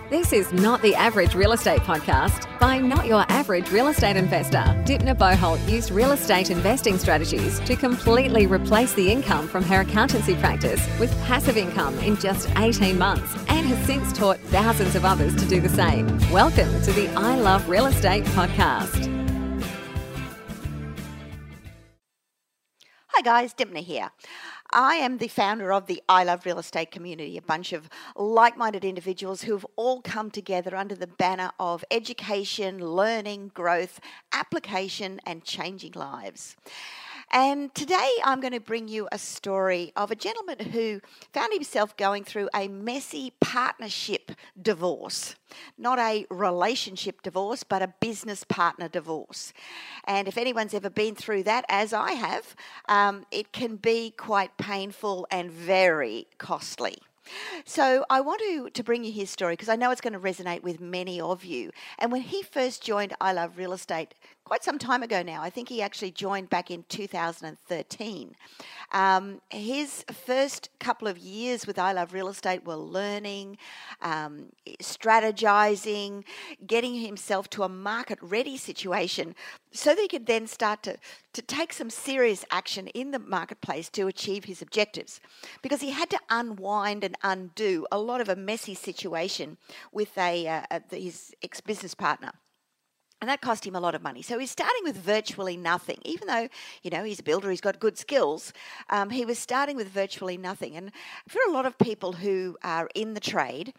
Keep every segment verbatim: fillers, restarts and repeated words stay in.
This is Not the Average Real Estate Podcast by Not Your Average Real Estate Investor. Dipna Boholt used real estate investing strategies to completely replace the income from her accountancy practice with passive income in just eighteen months and has since taught thousands of others to do the same. Welcome to the I Love Real Estate Podcast. Hi guys, Dipna here. I am the founder of the I Love Real Estate community, a bunch of like-minded individuals who have all come together under the banner of education, learning, growth, application, and changing lives. And today I'm going to bring you a story of a gentleman who found himself going through a messy partnership divorce. Not a relationship divorce, but a business partner divorce. And if anyone's ever been through that, as I have, um, it can be quite painful and very costly. So I want to, to bring you his story because I know it's going to resonate with many of you. And when he first joined I Love Real Estate, quite some time ago now, I think he actually joined back in two thousand thirteen. Um, his first couple of years with I Love Real Estate were learning, um, strategizing, getting himself to a market-ready situation so that he could then start to, to take some serious action in the marketplace to achieve his objectives. Because he had to unwind and undo a lot of a messy situation with a, uh, a his ex-business partner. And that cost him a lot of money. So he's starting with virtually nothing. Even though, you know, he's a builder, he's got good skills, um, he was starting with virtually nothing. And for a lot of people who are in the trade,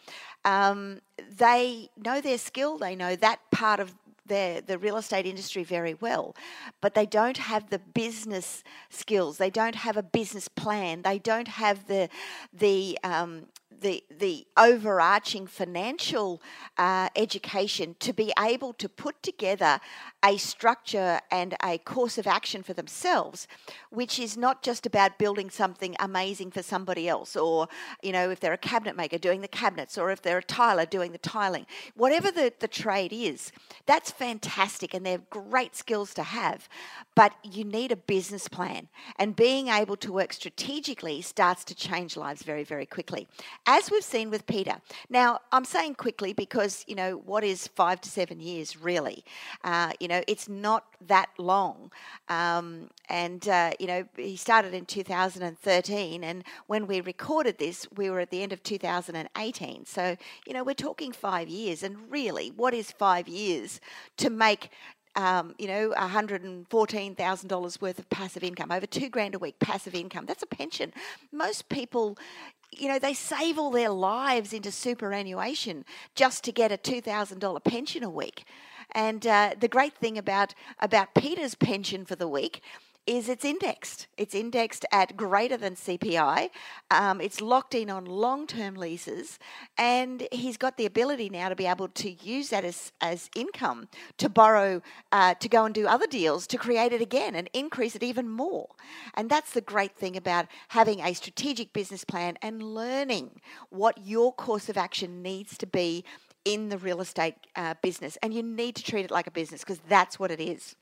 um, they know their skill, they know that part of their, the real estate industry very well, but they don't have the business skills. They don't have a business plan. They don't have the the um, the the overarching financial uh, education to be able to put together a structure and a course of action for themselves, which is not just about building something amazing for somebody else, or, you know, if they're a cabinet maker doing the cabinets, or if they're a tiler doing the tiling. Whatever the, the trade is, that's fantastic and they're great skills to have, but you need a business plan, and being able to work strategically starts to change lives very, very quickly, as we've seen with Peter. Now, I'm saying quickly because, you know, what is five to seven years really? Uh, you know, it's not that long. Um, and, uh, you know, he started in two thousand thirteen, and when we recorded this, we were at the end of two thousand eighteen. So, you know, we're talking five years. And really, what is five years to make Um, you know, one hundred fourteen thousand dollars worth of passive income, over two grand a week passive income? That's a pension. Most people, you know, they save all their lives into superannuation just to get a two thousand dollars pension a week. And uh, the great thing about, about Peter's pension for the week is it's indexed. It's indexed at greater than C P I. Um, it's locked in on long-term leases, and he's got the ability now to be able to use that as, as income to borrow, uh, to go and do other deals, to create it again and increase it even more. And that's the great thing about having a strategic business plan and learning what your course of action needs to be in the real estate uh, business. And you need to treat it like a business because that's what it is.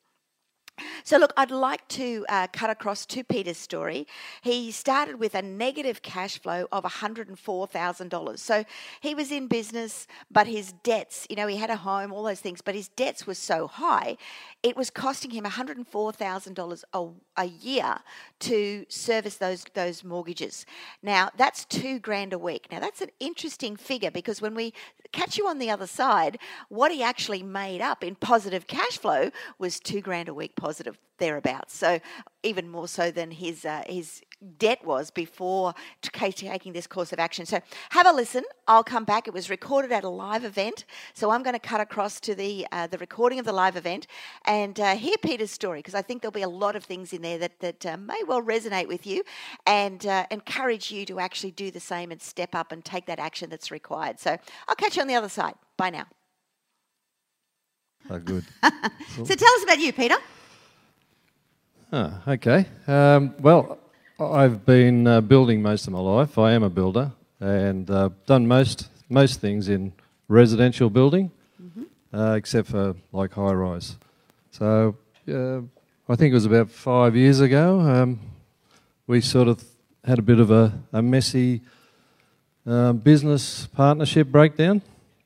So look, I'd like to uh, cut across to Peter's story. He started with a negative cash flow of one hundred four thousand dollars. So he was in business, but his debts, you know, he had a home, all those things, but his debts were so high, it was costing him one hundred four thousand dollars a, a year to service those, those mortgages. Now, that's two grand a week. Now, that's an interesting figure because when we catch you on the other side, what he actually made up in positive cash flow was two grand a week positive thereabouts. So even more so than his uh, his debt was before taking this course of action. So have a listen. I'll come back. It was recorded at a live event. So I'm going to cut across to the uh, the recording of the live event and uh, hear Peter's story, because I think there'll be a lot of things in there that, that uh, may well resonate with you and uh, encourage you to actually do the same and step up and take that action that's required. So I'll catch you on the other side. Bye now. Oh, good. So tell us about you, Peter. Ah, okay. Um, well, I've been uh, building most of my life. I am a builder and uh, done most most things in residential building, mm-hmm. uh, except for like high rise. So uh, I think it was about five years ago. Um, we sort of had a bit of a, a messy uh, business partnership breakdown,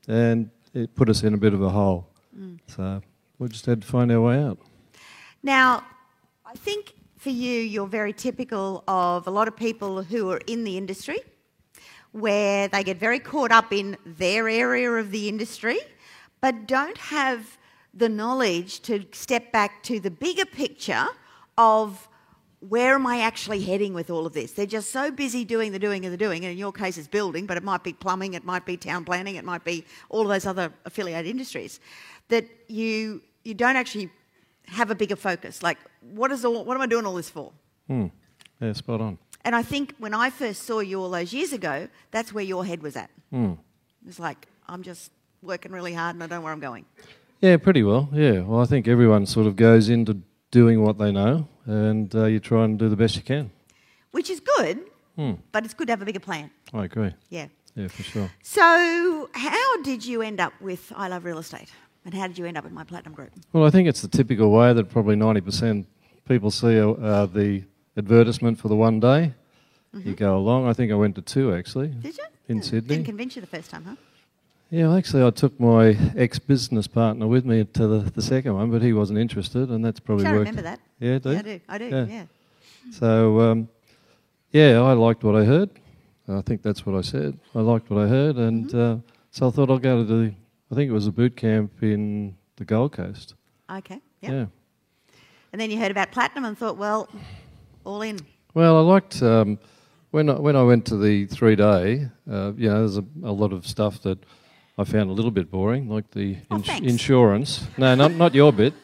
and it put us in a bit of a hole. Mm. So we just had to find our way out. Now, I think for you, you're very typical of a lot of people who are in the industry, where they get very caught up in their area of the industry, but don't have the knowledge to step back to the bigger picture of where am I actually heading with all of this? They're just so busy doing the doing and the doing, and in your case it's building, but it might be plumbing, it might be town planning, it might be all of those other affiliated industries, that you you don't actually have a bigger focus. Like, what is all? What am I doing all this for? Hmm. Yeah, spot on. And I think when I first saw you all those years ago, that's where your head was at. Hmm. It's like, I'm just working really hard and I don't know where I'm going. Yeah, pretty well, yeah. Well, I think everyone sort of goes into doing what they know, and uh, you try and do the best you can. Which is good, hmm. but it's good to have a bigger plan. I agree. Yeah. Yeah, for sure. So how did you end up with I Love Real Estate? And how did you end up with My Platinum Group? Well, I think it's the typical way that probably ninety percent people see uh, the advertisement for the one day. Mm-hmm. You go along. I think I went to two, actually. Did you? In yeah. Sydney. Didn't convince you the first time, huh? Yeah, well, actually, I took my ex-business partner with me to the, the second one, but he wasn't interested, and that's probably Sure, I worked. remember that. Yeah, do yeah, you? I do. I do, yeah. yeah. So, um, yeah, I liked what I heard. I think that's what I said. I liked what I heard, and mm-hmm. uh, so I thought I'll go to the, I think it was a boot camp in the Gold Coast. Okay, yep. Yeah. And then you heard about Platinum and thought, well, all in. Well, I liked, um, when, I, when I went to the three-day, uh, you know, there's a, a lot of stuff that I found a little bit boring, like the oh, ins- thanks. insurance. No, not not your bit.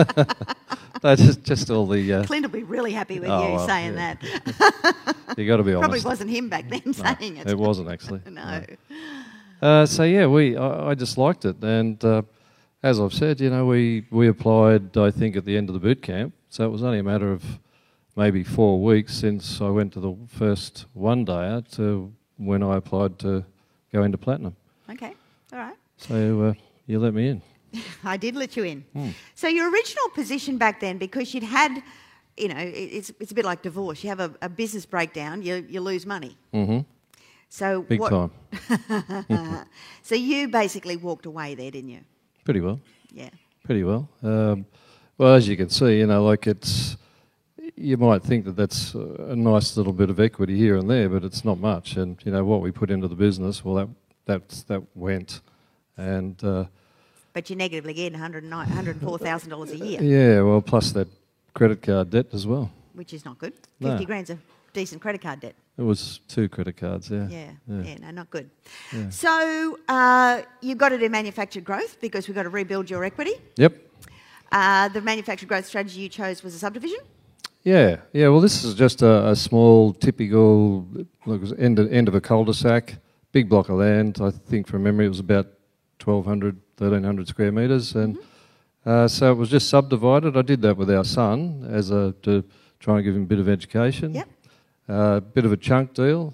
No, just just all the. Uh, Clint will be really happy with oh, you well, saying yeah. that. You got to be honest. Probably wasn't him back then no, saying it. It wasn't actually. No. no. Uh, so yeah, we I, I just liked it, and uh, as I've said, you know, we we applied. I think at the end of the boot camp, so it was only a matter of maybe four weeks since I went to the first one day to when I applied to go into Platinum. Okay. All right. So uh, you let me in. I did let you in. Hmm. So your original position back then, because you'd had, you know, it's it's a bit like divorce. You have a, a business breakdown, you you lose money. Mm-hmm. So Big what, time. So you basically walked away there, didn't you? Pretty well. Yeah. Pretty well. Um, well, as you can see, you know, like it's. You might think that that's a nice little bit of equity here and there, but it's not much. And you know what we put into the business, well, that that that went, and. Uh, But you're negatively getting one hundred four thousand dollars a year. Yeah, well, plus that credit card debt as well. Which is not good. No. Fifty grand's a decent credit card debt. It was two credit cards, yeah. Yeah, yeah, yeah no, not good. Yeah. So uh, you've got to do manufactured growth because we've got to rebuild your equity. Yep. Uh, the manufactured growth strategy you chose was a subdivision. Yeah, yeah. Well, this is just a, a small, typical, look, it was end of, end of a cul-de-sac, big block of land. I think from memory it was about twelve hundred, thirteen hundred square metres, and mm-hmm. uh, so it was just subdivided. I did that with our son as a to try and give him a bit of education. Yep. A uh, bit of a chunk deal.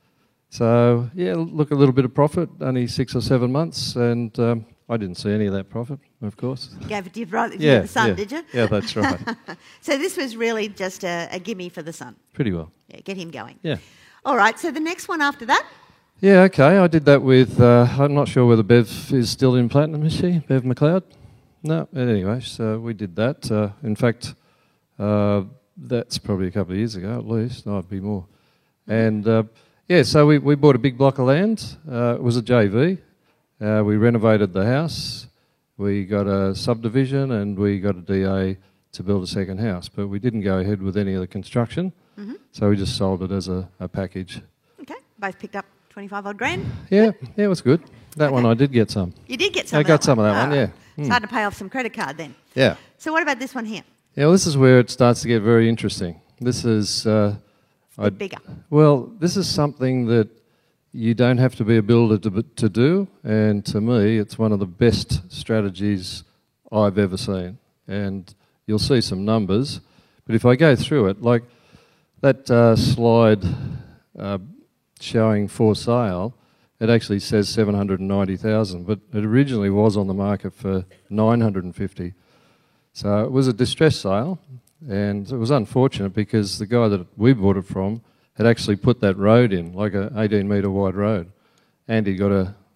So yeah, look, a little bit of profit, only six or seven months, and um, I didn't see any of that profit, of course. You gave it to your brother, to yeah, the son, yeah. did you? Yeah, that's right. So this was really just a, a gimme for the son. Pretty well. Yeah, get him going. Yeah. All right. So the next one after that. Yeah, okay. I did that with. Uh, I'm not sure whether Bev is still in Platinum, is she? Bev McLeod? No. Anyway, so we did that. Uh, in fact, uh, that's probably a couple of years ago at least. No, it'd be more. And uh, yeah, so we, we bought a big block of land. Uh, it was a J V. Uh, we renovated the house. We got a subdivision and we got a D A to build a second house. But we didn't go ahead with any of the construction. Mm-hmm. So we just sold it as a, a package. Okay. Both picked up twenty-five odd grand. Yeah, yeah, it was good. That Okay. one I did get some. You did get some. I of got that some one. of that Oh, one, yeah. It's Mm. hard to pay off some credit card then. Yeah. So what about this one here? Yeah, well, this is where it starts to get very interesting. This is... Uh, A bit bigger. Well, this is something that you don't have to be a builder to, to do, and to me, it's one of the best strategies I've ever seen. And you'll see some numbers, but if I go through it, like that uh, slide uh, showing for sale, it actually says seven hundred ninety thousand, but it originally was on the market for nine hundred fifty. So it was a distress sale, and it was unfortunate because the guy that we bought it from had actually put that road in, like a eighteen metre wide road, and he got a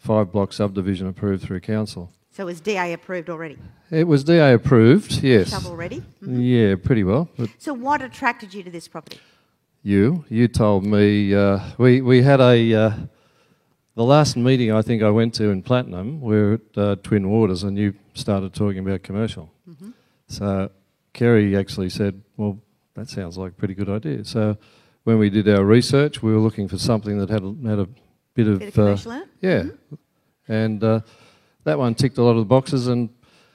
five-block subdivision approved through council. So it was D A approved already? It was D A approved, yes. Shovel ready? Mm-hmm. Yeah, pretty well. But so what attracted you to this property? You, you told me, uh, we, we had a, uh, the last meeting I think I went to in Platinum, we were at uh, Twin Waters, and you started talking about commercial. Mm-hmm. So Kerry actually said, well, that sounds like a pretty good idea. So when we did our research, we were looking for something that had a, had a bit of... Bit of commercial in it? Yeah. Mm-hmm. And uh, that one ticked a lot of the boxes, and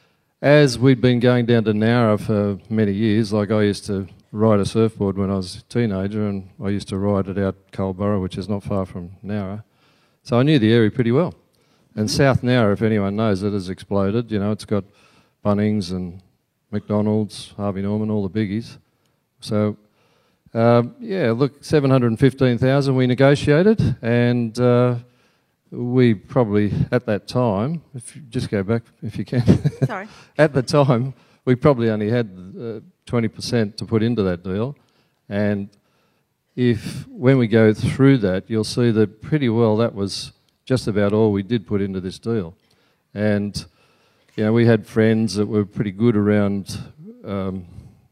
as we'd been going down to Nowra for many years, like I used to ride a surfboard when I was a teenager, and I used to ride it out Culburra, which is not far from Nowra. So I knew the area pretty well. And mm-hmm. South Nowra, if anyone knows it, has exploded. You know, it's got Bunnings and McDonald's, Harvey Norman, all the biggies. So, um, yeah, look, seven hundred fifteen thousand we negotiated, and uh, we probably, at that time, if you just go back if you can. Sorry. At the time, we probably only had uh, twenty percent to put into that deal. And if, when we go through that, you'll see that pretty well that was just about all we did put into this deal. And, you know, we had friends that were pretty good around um,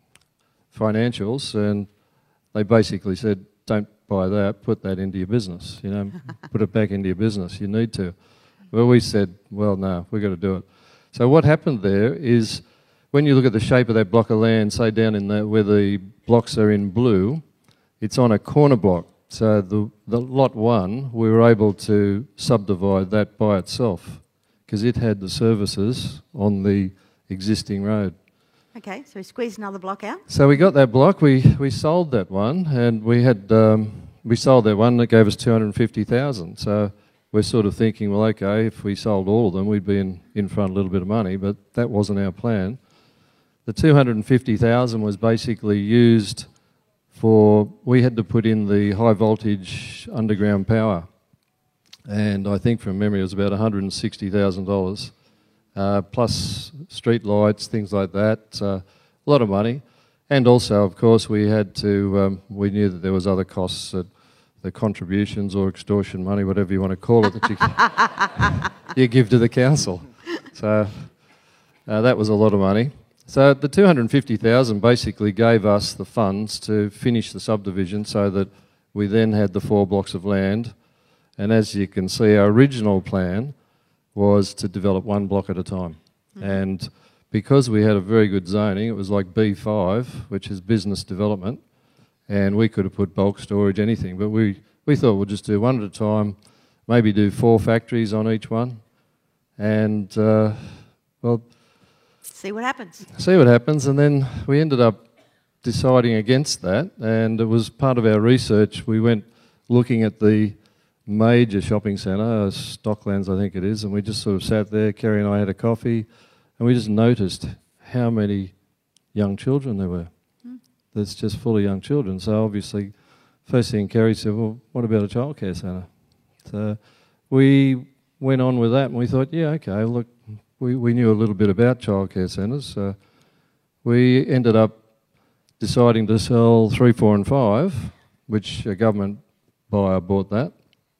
financials, and they basically said, don't buy that, put that into your business, you know, put it back into your business, you need to. Well, we said, well, no, we've got to do it. So what happened there is, when you look at the shape of that block of land, say down in the, where the blocks are in blue, it's on a corner block. So the, the lot one, we were able to subdivide that by itself because it had the services on the existing road. Okay, so we squeezed another block out. So we got that block, we, we sold that one, and we had um, we sold that one that gave us two hundred fifty thousand. So we're sort of thinking, well, okay, if we sold all of them, we'd be in, in front a little bit of money, but that wasn't our plan. The two hundred fifty thousand was basically used for, we had to put in the high voltage underground power, and I think from memory it was about one hundred sixty thousand dollars. Uh, plus street lights, things like that, uh, a lot of money. And also, of course, we had to, um, we knew that there was other costs, that the contributions or extortion money, whatever you want to call it, that you, you give to the council. So uh, that was a lot of money. So the two hundred fifty thousand basically gave us the funds to finish the subdivision so that we then had the four blocks of land. And as you can see, our original plan was to develop one block at a time. Mm-hmm. And because we had a very good zoning, it was like B five, which is business development, and we could have put bulk storage, anything, but we, we thought we'll just do one at a time, maybe do four factories on each one, and, uh, well... See what happens. See what happens, and then we ended up deciding against that, and it was part of our research. We went looking at the major shopping centre, uh, Stocklands I think it is, and we just sort of sat there, Kerry and I had a coffee, and we just noticed how many young children there were. Mm. That's just full of young children. So obviously, first thing Kerry said, well, what about a childcare centre? So we went on with that, and we thought, yeah, okay, look, we, we knew a little bit about childcare centres. So we ended up deciding to sell three, four and five, which a government buyer bought that.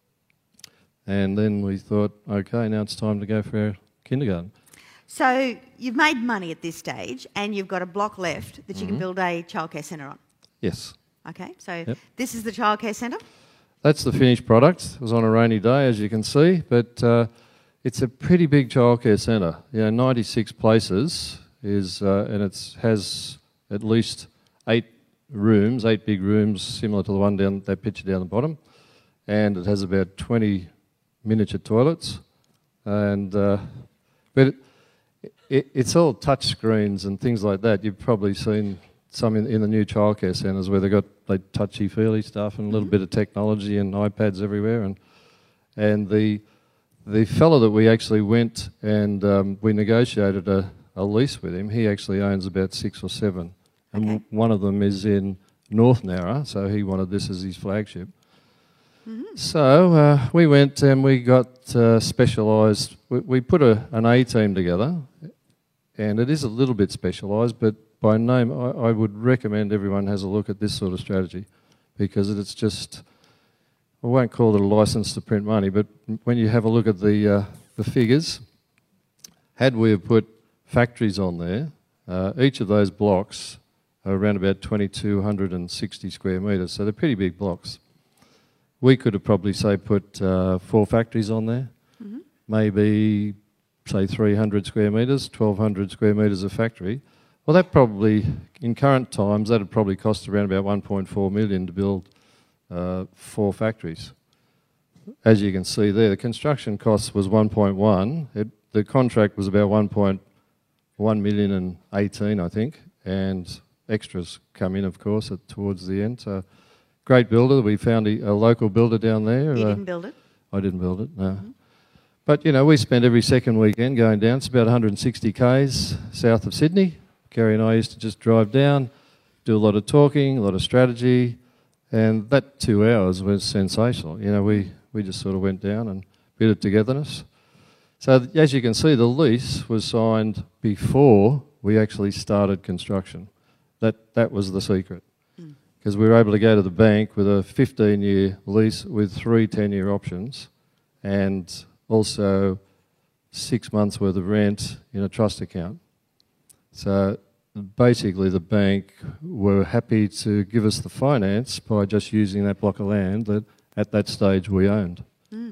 And then we thought, okay, now it's time to go for our kindergarten. So you've made money at this stage, and you've got a block left that you mm-hmm. can build a childcare centre on. Yes. Okay, so yep. This is the childcare centre? That's the finished product. It was on a rainy day, as you can see, but uh, it's a pretty big childcare centre. You know, ninety-six places is, uh, and it has at least eight rooms, eight big rooms, similar to the one down that picture down the bottom, and it has about twenty miniature toilets, and uh, but it, it, it's all touch screens and things like that. You've probably seen some in, in the new childcare centres where they've got like touchy-feely stuff and a little bit of technology and iPads everywhere. And and the the fellow that we actually went and um, we negotiated a, a lease with him, he actually owns about six or seven, and okay. w- one of them is in North Nowra, so he wanted this as his flagship. Mm-hmm. So uh, we went and we got uh, specialised. We, we put a, an A team together, and it is a little bit specialised, but by name, I, I would recommend everyone has a look at this sort of strategy, because it's just I won't call it a licence to print money, but when you have a look at the uh, the figures, had we have put factories on there, uh, each of those blocks are around about twenty-two sixty square metres, so they're pretty big blocks. We could have probably, say, put uh, four factories on there, mm-hmm. maybe, say, three hundred square metres, twelve hundred square metres of factory. Well, that probably, in current times, that would probably cost around about one point four million to build uh, four factories. As you can see there, the construction cost was one point one. It, the contract was about one point one million and eighteen, I think, and extras come in, of course, at, towards the end. So, great builder. We found a, a local builder down there. You uh, didn't build it? I didn't build it, no. Mm-hmm. But, you know, we spent every second weekend going down. It's about one hundred sixty kays south of Sydney. Kerry and I used to just drive down, do a lot of talking, a lot of strategy, and that two hours was sensational. You know, we, we just sort of went down and bit of togetherness. So, as you can see, the lease was signed before we actually started construction. That that was the secret. Because mm. we were able to go to the bank with a fifteen-year lease with three ten-year options and also six months' worth of rent in a trust account. So basically the bank were happy to give us the finance by just using that block of land that at that stage we owned. Mm.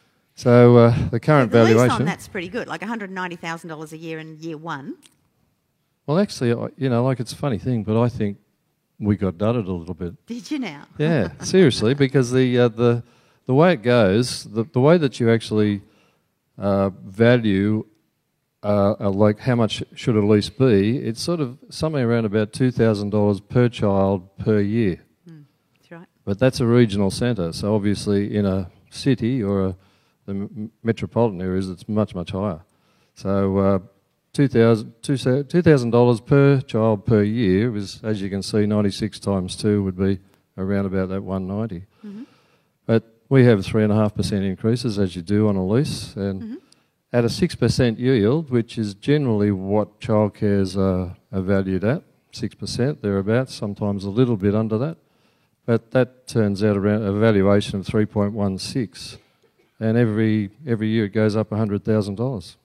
So uh, the current so the valuation... lease on that's pretty good, like one hundred ninety thousand dollars a year in year one. Well, actually, you know, like it's a funny thing, but I think we got dudded a little bit. Did you now? Yeah, seriously, because the uh, the the way it goes, the, the way that you actually uh, value, uh, uh, like how much should a lease be, it's sort of somewhere around about two thousand dollars per child per year. Mm, that's right. But that's a regional centre, so obviously in a city or a, the m- metropolitan areas, it's much, much higher. So... Uh, two thousand dollars per child per year was, as you can see, ninety-six times two would be around about that one hundred ninety. Mm-hmm. But we have three point five percent increases, as you do on a lease, and mm-hmm. at a six percent yield, which is generally what childcares are, are valued at, six percent thereabouts, sometimes a little bit under that. But that turns out around a valuation of three point one six, and every every year it goes up one hundred thousand dollars.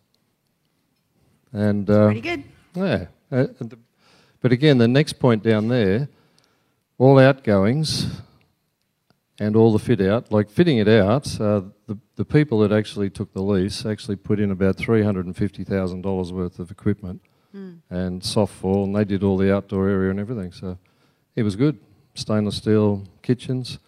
And uh, pretty good. Yeah. Uh, but again, the next point down there, all outgoings and all the fit out, like fitting it out, uh, the, the people that actually took the lease actually put in about three hundred fifty thousand dollars worth of equipment mm. and soft fall, and they did all the outdoor area and everything. So it was good. Stainless steel kitchens.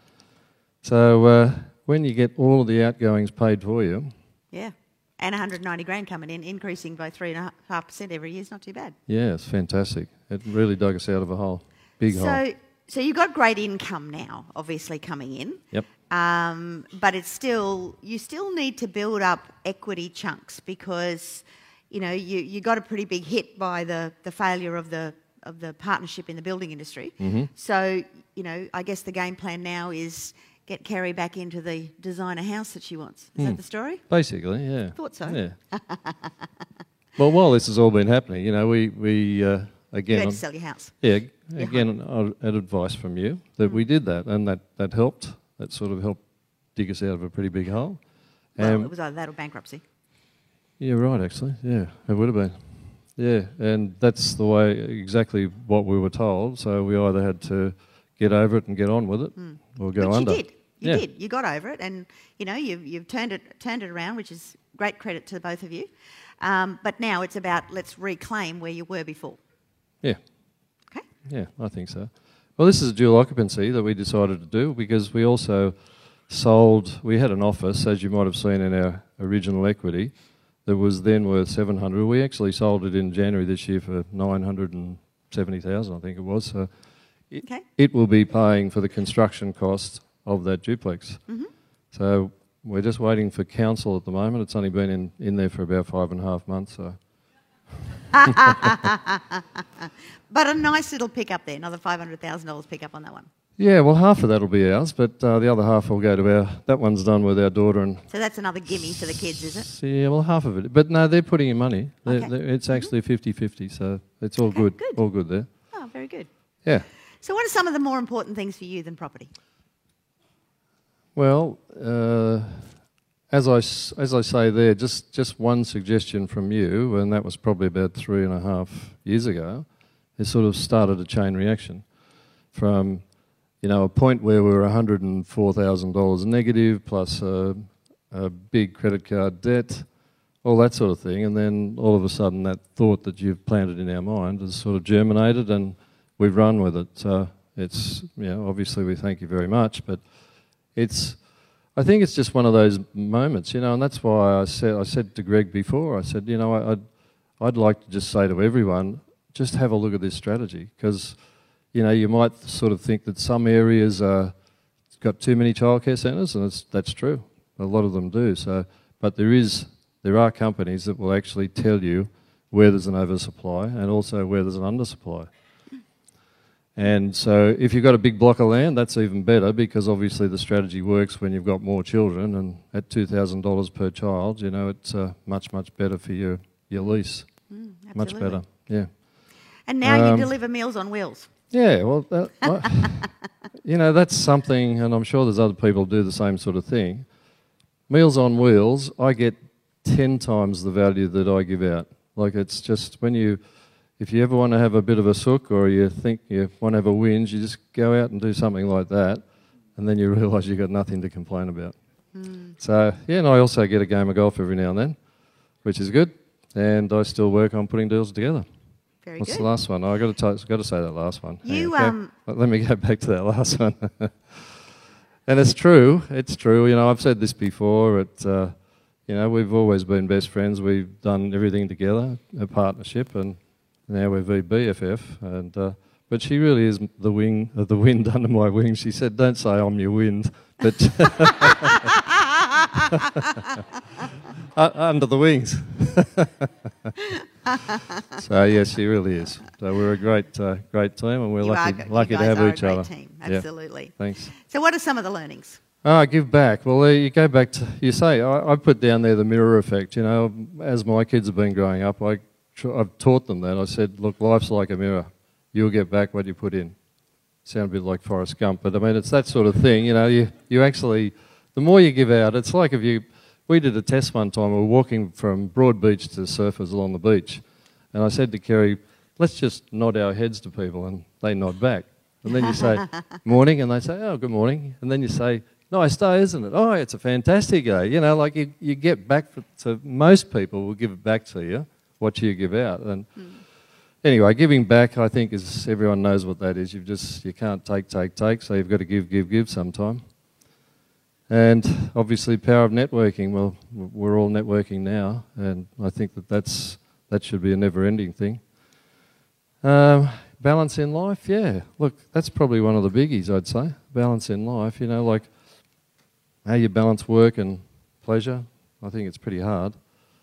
So uh, when you get all of the outgoings paid for you... Yeah. And one hundred ninety grand coming in, increasing by three point five percent every year is not too bad. Yeah, it's fantastic. It really dug us out of a hole. Big so, hole. So you've got great income now, obviously, coming in. Yep. Um, but it's still, you still need to build up equity chunks because, you know, you, you got a pretty big hit by the, the failure of the of the partnership in the building industry. Mm-hmm. So, you know, I guess the game plan now is... get Kerry back into the designer house that she wants. Is mm. that the story? Basically, yeah. Thought so. Yeah. Well, while this has all been happening, you know, we, we uh, again... You had to sell your house. Yeah, your again, an, an advice from you that mm. we did that, and that, that helped. That sort of helped dig us out of a pretty big hole. Well, um, it was either that or bankruptcy. Yeah, right, actually. Yeah, it would have been. Yeah, and that's the way, exactly what we were told, so we either had to... get over it and get on with it, mm. or go but under. you did. You yeah. did. You got over it, and you know you've you've turned it turned it around, which is great credit to both of you. Um, but now it's about let's reclaim where you were before. Yeah. Okay. Yeah, I think so. Well, this is a dual occupancy that we decided to do because we also sold. We had an office, as you might have seen in our original equity, that was then worth seven hundred. We actually sold it in January this year for nine hundred and seventy thousand, I think it was. So. It, okay. it will be paying for the construction cost of that duplex. Mm-hmm. So we're just waiting for council at the moment. It's only been in, in there for about five and a half months. So. But a nice little pick up there, another five hundred thousand dollars pick up on that one. Yeah, well, half of that will be ours, but uh, the other half will go to our... That one's done with our daughter. And so that's another gimme for the kids, is it? Yeah, well, half of it. But no, they're putting in money. They're, okay. they're, it's actually fifty-fifty, so it's all okay, good. good. All good there. Oh, very good. Yeah. So what are some of the more important things for you than property? Well, uh, as I s- as I say there, just just one suggestion from you, and that was probably about three and a half years ago, it sort of started a chain reaction from, you know, a point where we were one hundred and four thousand dollars negative plus a, a big credit card debt, all that sort of thing, and then all of a sudden that thought that you've planted in our mind has sort of germinated, and we've run with it. So it's, you know, obviously we thank you very much, but it's, I think it's just one of those moments, you know, and that's why I said I said to Greg before, I said, you know, I'd I'd like to just say to everyone, just have a look at this strategy, because, you know, you might sort of think that some areas are got too many childcare centres, and it's, that's true. A lot of them do. So, but there is there are companies that will actually tell you where there's an oversupply and also where there's an undersupply. And so if you've got a big block of land, that's even better, because obviously the strategy works when you've got more children, and at two thousand dollars per child, you know, it's uh, much, much better for your, your lease. Mm, much better, yeah. And now Um, you deliver Meals on Wheels. Yeah, well, that, I, you know, that's something, and I'm sure there's other people who do the same sort of thing. Meals on Wheels, I get ten times the value that I give out. Like, it's just when you... If you ever want to have a bit of a sook, or you think you want to have a whinge, you just go out and do something like that, and then you realise you've got nothing to complain about. Mm. So, yeah, and I also get a game of golf every now and then, which is good, and I still work on putting deals together. Very What's good. the last one? Oh, I've got to, t- got to say that last one. You, okay. um... Let me go back to that last one. And it's true, it's true. You know, I've said this before, it, uh, you know, we've always been best friends. We've done everything together, a partnership, and now we're B F F, and uh, but she really is the wing, uh, the wind under my wing. She said, "Don't say I'm your wind," but uh, under the wings. So yes, she really is. So we're a great, uh, great team, and we're You lucky, are, lucky you to guys have are each a great other. team. Yeah. Absolutely. Thanks. So what are some of the learnings? Ah, give back. Well, uh, you go back to, you say, I, I put down there the mirror effect. You know, as my kids have been growing up, I, I've taught them that. I said, look, life's like a mirror. You'll get back what you put in. Sound a bit like Forrest Gump, but I mean, it's that sort of thing. You know, you, you actually, the more you give out, it's like if you, we did a test one time, we were walking from Broadbeach to surfers along the beach, and I said to Kerry, let's just nod our heads to people, and they nod back. And then you say, morning, and they say, oh, good morning. And then you say, nice day, isn't it? Oh, it's a fantastic day. You know, like you, you get back for, to most people will give it back to you, what you give out. And mm. Anyway, giving back, I think, is everyone knows what that is. You've just, you can't take, take, take, so you've got to give, give, give sometime. And obviously, power of networking. Well, we're all networking now, and I think that that's, that should be a never-ending thing. Um, balance in life, yeah. Look, that's probably one of the biggies, I'd say. Balance in life, you know, like how you balance work and pleasure. I think it's pretty hard.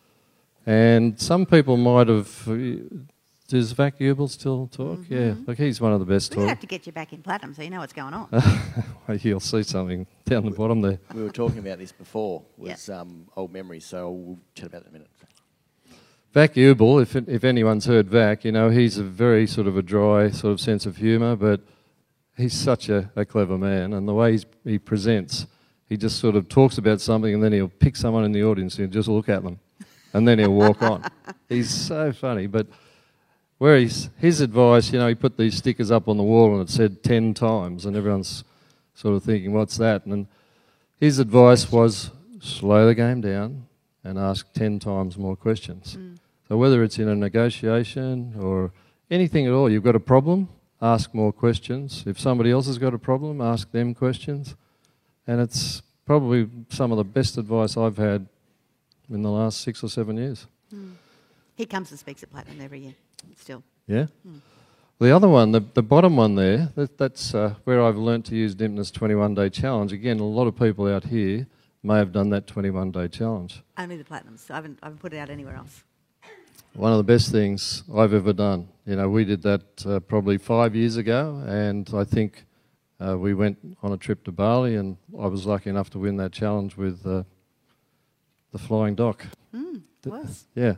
And some people might have... Does Vac Ubel still talk? Mm-hmm. Yeah, look, he's one of the best We're going to talk. have to get you back in platinum so you know what's going on. You'll see something down the bottom there. We were talking about this before, was yep. um, old memories, so we'll chat about that in a minute. Vac Ubel, if if anyone's heard Vac, you know, he's a very sort of a dry sort of sense of humour, but he's such a, a clever man, and the way he's, he presents, he just sort of talks about something and then he'll pick someone in the audience and just look at them, and then he'll walk on. He's so funny, but... Where he's, his advice, you know, he put these stickers up on the wall and it said ten times, and everyone's sort of thinking, what's that? And his advice was slow the game down and ask ten times more questions. Mm. So whether it's in a negotiation or anything at all, you've got a problem, ask more questions. If somebody else has got a problem, ask them questions. And it's probably some of the best advice I've had in the last six or seven years. Mm. He comes and speaks at Platinum every year. Still. Yeah? Mm. The other one, the, the bottom one there, that, that's uh, where I've learnt to use Dimpna's twenty-one day challenge. Again, a lot of people out here may have done that twenty-one day challenge. Only the Platinums. I haven't, I haven't put it out anywhere else. One of the best things I've ever done. You know, we did that uh, probably five years ago, and I think uh, we went on a trip to Bali, and I was lucky enough to win that challenge with uh, the Flying Dock. Mm, was. Yeah.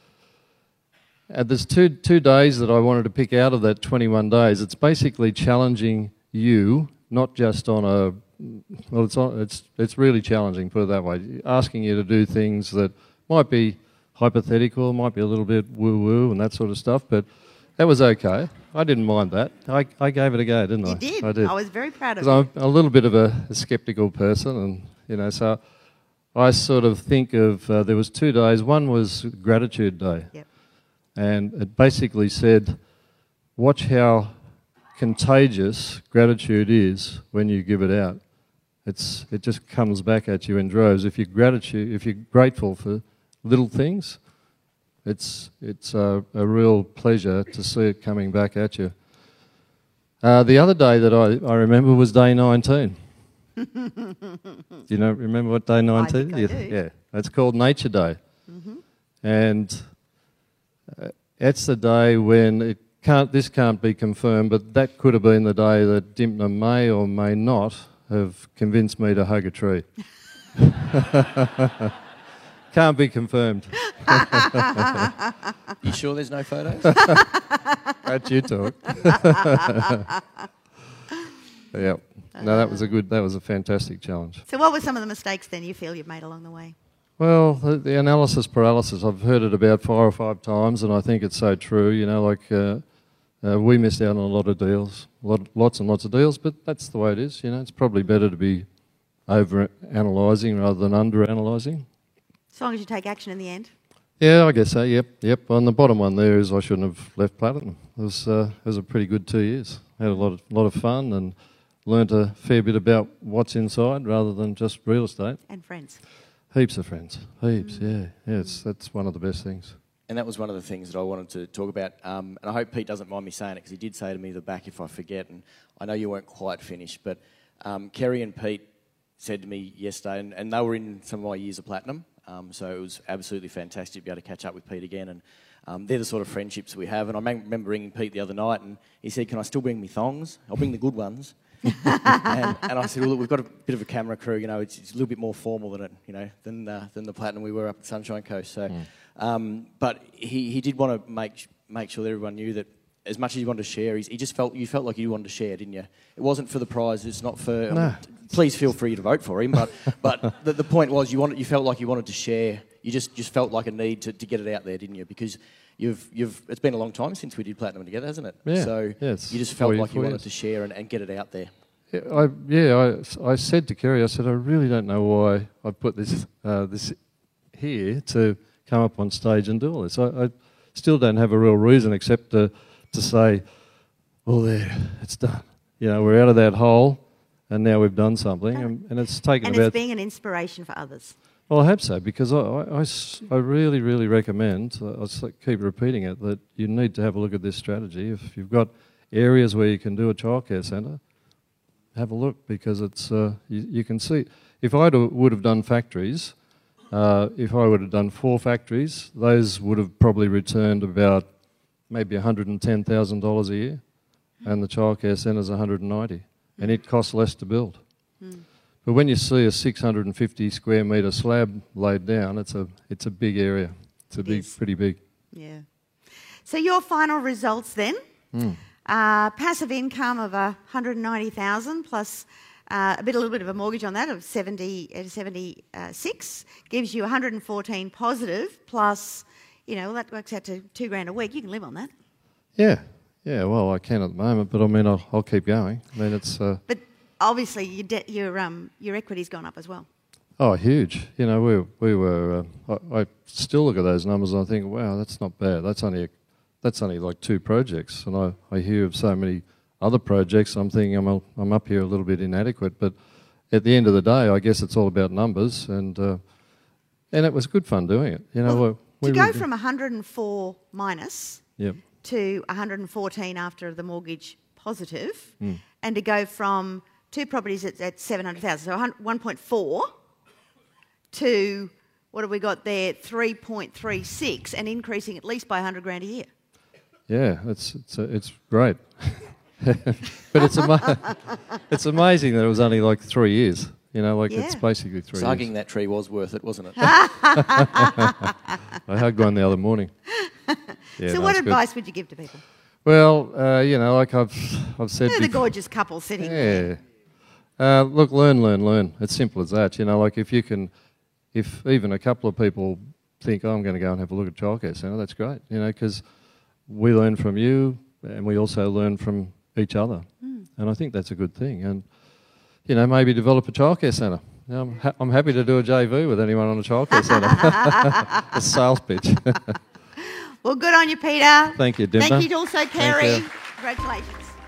Uh, there's two two days that I wanted to pick out of that twenty-one days. It's basically challenging you, not just on a well, it's on- it's it's really challenging. Put it that way. Asking you to do things that might be hypothetical, might be a little bit woo-woo and that sort of stuff, but that was okay. I didn't mind that. I, I gave it a go, didn't I? You did. I did. I was very proud of 'Cause you. I'm a little bit of a, a sceptical person, and you know, so I sort of think of uh, there was two days. One was Gratitude Day, Yep. and it basically said, "Watch how contagious gratitude is when you give it out. It's it just comes back at you in droves. If you're gratitude, if you're grateful for little things, it's it's a, a real pleasure to see it coming back at you." Uh, the other day that I, I remember was day nineteen. Do you know remember what day nineteen? think I yeah, do. yeah, it's called Nature Day, Mm-hmm. and uh, it's the day when it can't. This can't be confirmed, but that could have been the day that Dimpna may or may not have convinced me to hug a tree. Can't be confirmed. You sure there's no photos? That's you talk. Yeah. No, that was a good. That was a fantastic challenge. So what were some of the mistakes then you feel you've made along the way? Well, the, the analysis paralysis. I've heard it about four or five times, and I think it's so true. You know, like uh, uh, we missed out on a lot of deals, lot, lots and lots of deals. But that's the way it is. You know, it's probably better to be over analysing rather than under analysing. As long as you take action in the end. Yeah, I guess so. Yep, yep. On the bottom one there is I shouldn't have left Platinum. It was uh, it was a pretty good two years. Had a lot of lot of fun and learnt a fair bit about what's inside rather than just real estate. And friends. Heaps of friends. Heaps. Mm. Yeah, yeah. It's that's one of the best things. And that was one of the things that I wanted to talk about. Um, and I hope Pete doesn't mind me saying it, because he did say to me at the back if I forget, and I know you weren't quite finished, but um, Kerry and Pete said to me yesterday, and, and they were in some of my years of Platinum, um, so it was absolutely fantastic to be able to catch up with Pete again. And um, they're the sort of friendships we have. And I remember ringing Pete the other night, and he said, "Can I still bring me thongs? I'll bring the good ones." and, and I said, "Well, look, we've got a bit of a camera crew. You know, it's, it's a little bit more formal than it, you know, than uh, than the Platinum we were up at Sunshine Coast." So, mm. um, but he, he did want to make make sure that everyone knew that as much as he wanted to share, he's, he just felt you felt like you wanted to share, didn't you? It wasn't for the prize. It's not for. No. Um, please feel free to vote for him. But but the, the point was you wanted you felt like you wanted to share. You just just felt like a need to, to get it out there, didn't you? Because You've, you've. It's been a long time since we did Platinum together, hasn't it? Yeah. So yes. you just felt Four- like you four wanted years. to share and, and get it out there. Yeah, I, yeah I, I said to Kerry, I said, I really don't know why I put this uh, this here to come up on stage and do all this. I, I still don't have a real reason except to, to say, well, there, it's done. You know, we're out of that hole, and now we've done something, and, and it's taken And about... it's being an inspiration for others. Well, I hope so, because I, I- I s- I really, really recommend, uh, I s- keep repeating it, that you need to have a look at this strategy. If you've got areas where you can do a childcare centre, have a look, because it's uh, you, you can see. If I would have done factories, uh, if I would have done four factories, those would have probably returned about maybe one hundred ten thousand dollars a year, and the childcare centre's one hundred ninety, and it costs less to build. Mm. But when you see a six hundred fifty square metre slab laid down, it's a it's a big area. It's a It big, is. pretty big. Yeah. So your final results then, Mm. uh, passive income of one hundred ninety thousand plus uh, a bit, a little bit of a mortgage on that of seventy, uh, seventy-six gives you one hundred fourteen positive plus, you know, well, that works out to two grand a week. You can live on that. Yeah, yeah. Well, I can at the moment, but I mean, I'll, I'll keep going. I mean, it's uh, But obviously your debt, your um, your equity's gone up as well. oh, huge. You know, we we were. Uh, I, I still look at those numbers and I think, wow, that's not bad. That's only a, that's only like two projects, and I, I hear of so many other projects. I'm thinking I'm a, I'm up here a little bit inadequate, but at the end of the day, I guess it's all about numbers, and uh, and it was good fun doing it. You know, Well, we, to we go were- from one hundred four minus Yep. to one hundred fourteen after the mortgage positive, Mm. and to go from two properties at, at seven hundred thousand, so one point four to, what have we got there, three point three six, and increasing at least by one hundred grand a year. Yeah, it's it's uh, it's great, but it's ama- it's amazing that it was only like three years. You know, like it's Yeah. basically three So years. hugging that tree was worth it, wasn't it? I hugged one the other morning. Yeah, so no, what it's good. advice would you give to people? Well, uh, you know, like I've I've said They're the before. gorgeous couple sitting there. Yeah. Uh, look, learn, learn, learn. It's simple as that. You know, like if you can, if even a couple of people think, oh, I'm going to go and have a look at Childcare Centre, that's great. You know, because we learn from you and we also learn from each other. Mm. And I think that's a good thing. And, you know, maybe develop a childcare centre. You know, I'm, ha- I'm happy to do a J V with anyone on a childcare centre. A sales pitch. Well, good on you, Peter. Thank you, Dimna. Thank you also, Kerry. Congratulations.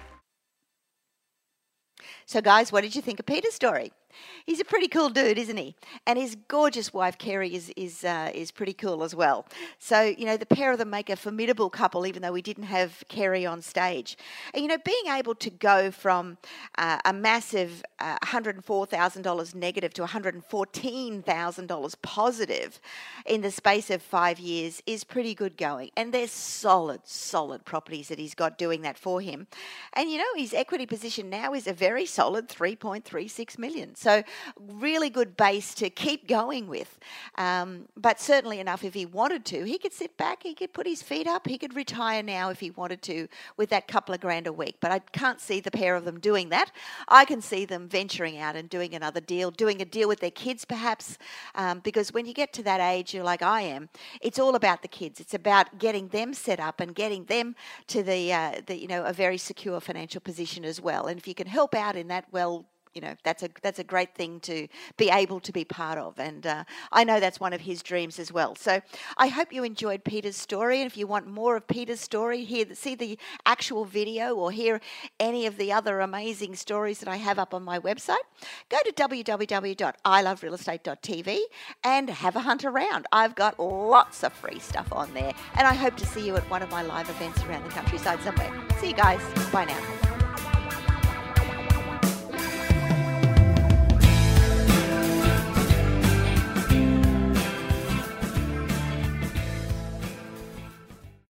So, guys, what did you think of Peter's story? He's a pretty cool dude, isn't he? And his gorgeous wife, Kerry, is is uh, is pretty cool as well. So, you know, the pair of them make a formidable couple, even though we didn't have Kerry on stage. And, you know, being able to go from uh, a massive uh, one hundred four thousand dollars negative to one hundred fourteen thousand dollars positive in the space of five years is pretty good going. And there's solid, solid properties that he's got doing that for him. And, you know, his equity position now is a very solid three point three six million dollars. So really good base to keep going with. Um, but certainly enough if he wanted to. He could sit back, he could put his feet up, he could retire now if he wanted to with that couple of grand a week. But I can't see the pair of them doing that. I can see them venturing out and doing another deal, doing a deal with their kids perhaps, um, because when you get to that age, you're like I am, it's all about the kids. It's about getting them set up and getting them to the, uh, the you know, a very secure financial position as well. And if you can help out in that, well, you know, that's a that's a great thing to be able to be part of. And uh, I know that's one of his dreams as well. So I hope you enjoyed Peter's story. And if you want more of Peter's story, hear, see the actual video or hear any of the other amazing stories that I have up on my website, go to w w w dot i love real estate dot t v and have a hunt around. I've got lots of free stuff on there. And I hope to see you at one of my live events around the countryside somewhere. See you guys. Bye now.